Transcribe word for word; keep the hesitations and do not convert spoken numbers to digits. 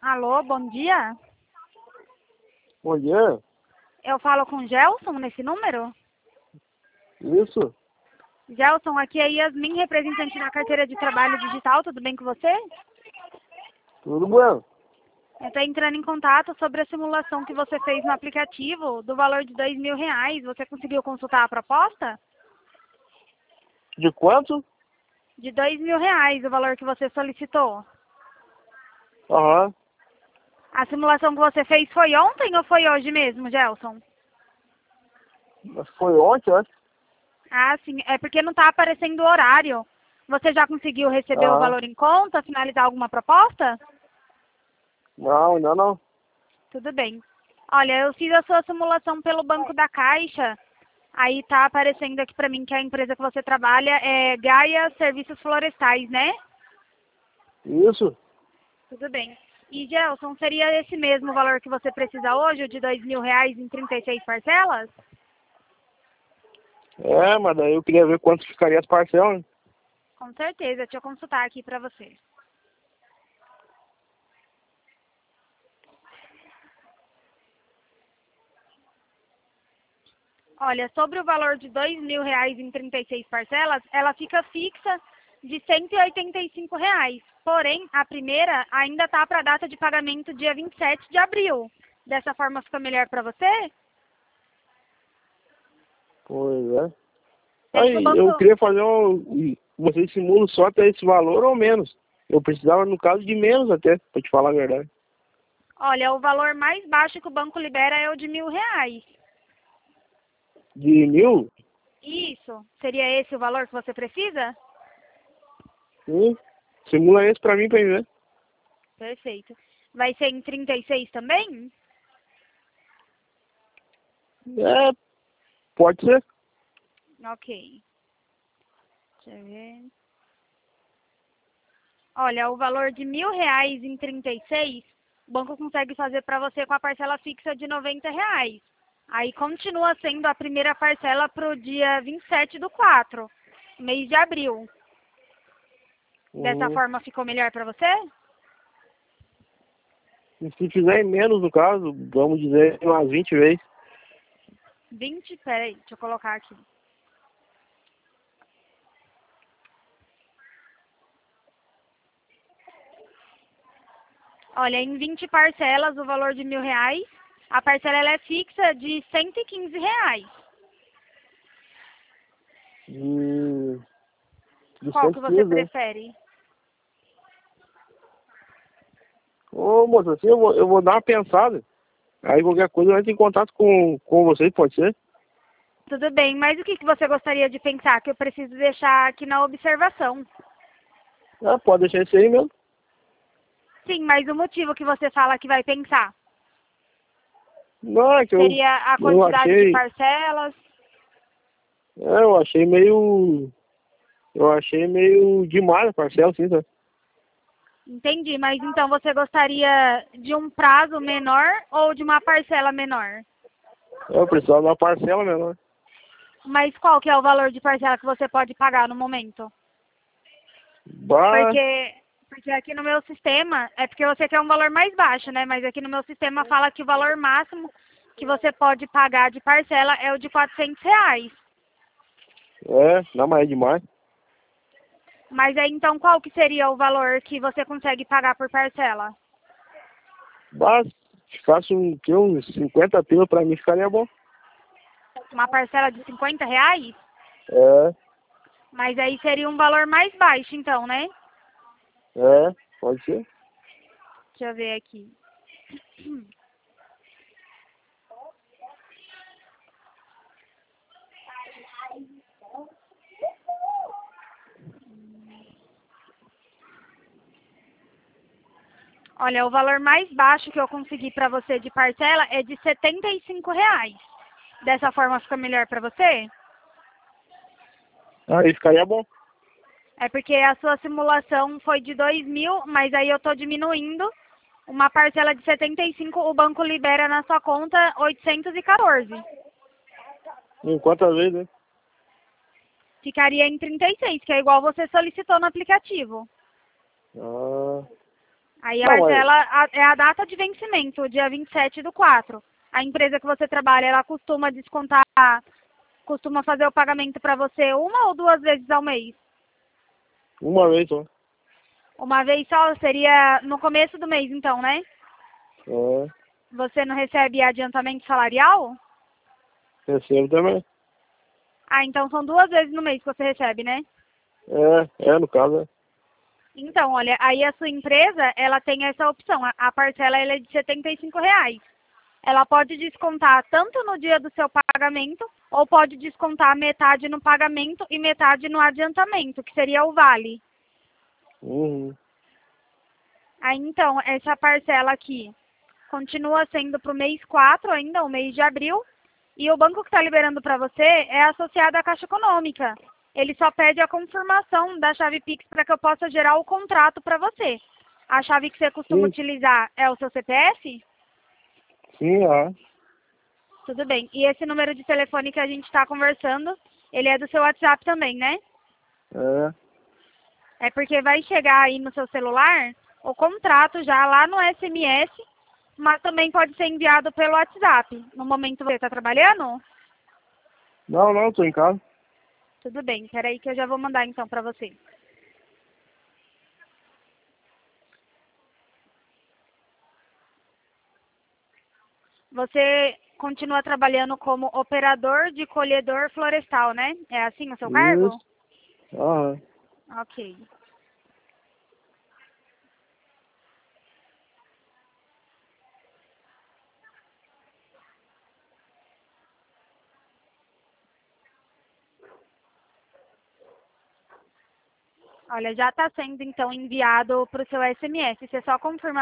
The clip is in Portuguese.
Alô, bom dia. Bom dia. Eu falo com o Gelson nesse número? Isso? Gelson, aqui é Yasmin, representante da carteira de trabalho digital, tudo bem com você? Tudo bom? Eu estou entrando em contato sobre a simulação que você fez no aplicativo do valor de dois mil reais. Você conseguiu consultar a proposta? De quanto? De dois mil reais, o valor que você solicitou. Aham. A simulação que você fez foi ontem ou foi hoje mesmo, Gelson? Mas foi ontem, acho. Ah, sim. É porque não está aparecendo o horário. Você já conseguiu receber o Aham. valor em conta, finalizar alguma proposta? Não, ainda não. Tudo bem. Olha, eu fiz a sua simulação pelo Banco da Caixa. Aí está aparecendo aqui para mim que a empresa que você trabalha é Gaia Serviços Florestais, né? Isso? Tudo bem. E, Gelson, seria esse mesmo valor que você precisa hoje, o de dois mil reais em trinta e seis parcelas? É, mas daí eu queria ver quanto ficaria as parcelas, né? Com certeza. Deixa eu consultar aqui para você. Olha, sobre o valor de dois mil reais em trinta e seis parcelas, ela fica fixa de cento e oitenta e cinco reais. Porém, a primeira ainda está para a data de pagamento dia vinte e sete de abril. Dessa forma fica melhor para você? Pois é. É que o Aí, eu banco... queria fazer um... Vocês simulam só até esse valor ou menos? Eu precisava, no caso, de menos até, pra te falar a verdade. Olha, o valor mais baixo que o banco libera é o de mil reais. De mil? Isso. Seria esse o valor que você precisa? Sim. Simula esse pra mim, pra mim ver. Perfeito. Vai ser em trinta e seis também? É, pode ser. Ok. Deixa eu ver. Olha, o valor de mil reais em trinta e seis, o banco consegue fazer para você com a parcela fixa de noventa reais. Aí continua sendo a primeira parcela para o dia vinte e sete do quatro, mês de abril. Dessa Uhum. forma ficou melhor para você? E se fizer em menos, no caso, vamos dizer umas vinte vezes. vinte, peraí, deixa eu colocar aqui. Olha, em vinte parcelas, o valor de mil reais, a parcela ela é fixa de cento e quinze reais. De, de Qual que você cento e quinze, né? prefere? Ô, moça, assim eu vou, eu vou dar uma pensada. Aí qualquer coisa eu entro em contato com, com vocês, pode ser? Tudo bem, mas o que que você gostaria de pensar? Que eu preciso deixar aqui na observação. Ah, pode deixar isso aí mesmo. Sim, mas o motivo que você fala que vai pensar Não, é que eu, seria a eu quantidade de achei. parcelas. É, eu achei meio. Eu achei meio demais a parcela, assim, sabe? Entendi, mas então você gostaria de um prazo menor ou de uma parcela menor? Eu precisava de uma parcela menor. Mas qual que é o valor de parcela que você pode pagar no momento? Bah, Porque, porque aqui no meu sistema, é porque você quer um valor mais baixo, né? Mas aqui no meu sistema fala que o valor máximo que você pode pagar de parcela é o de quatrocentos reais. é, não, mas é demais. Mas aí então qual que seria o valor que você consegue pagar por parcela? Bah, se faço um, que, uns cinquenta pila pra mim ficaria bom. Uma parcela de cinquenta reais? É, Mas aí seria um valor mais baixo então, né? é, pode ser. Deixa eu ver aqui. Olha, o valor mais baixo que eu consegui para você de parcela é de setenta e cinco reais. Dessa forma fica melhor para você? Aí ficaria bom. É porque a sua simulação foi de dois mil, mas aí eu estou diminuindo. Uma parcela de setenta e cinco, o banco libera na sua conta oitocentos e quatorze. Em quantas vezes, né? Ficaria em trinta e seis, que é igual você solicitou no aplicativo. Ah, Aí a Não, mas parcela a- é a data de vencimento, o dia vinte e sete do quatro. A empresa que você trabalha, ela costuma descontar, costuma fazer o pagamento para você uma ou duas vezes ao mês? uma vez só. Uma vez só seria no começo do mês, então, né? É, Você não recebe adiantamento salarial? recebo também. Ah, então são duas vezes no mês que você recebe, né? É, é, no caso, é. Então, olha, aí a sua empresa, ela tem essa opção. A, a parcela ela é de setenta e cinco reais. Ela pode descontar tanto no dia do seu pagamento, ou pode descontar metade no pagamento e metade no adiantamento, que seria o vale. Uhum. Aí, então, essa parcela aqui continua sendo para o mês quatro ainda, o mês de abril, e o banco que está liberando para você é associado à Caixa Econômica. Ele só pede a confirmação da chave Pix para que eu possa gerar o contrato para você. A chave que você costuma Sim, utilizar é o seu C P F? sim, ah. Tudo bem. E esse número de telefone que a gente está conversando, ele é do seu WhatsApp também, né? É. É porque vai chegar aí no seu celular o contrato já lá no S M S, mas também pode ser enviado pelo WhatsApp. No momento você está trabalhando? Não, não, tô em casa. Tudo bem. Peraí que eu já vou mandar então para você. Você continua trabalhando como operador de colhedor florestal, né? É assim o seu cargo? Isso. Aham. Ok. Olha, já está sendo então enviado para o seu S M S. Você só confirma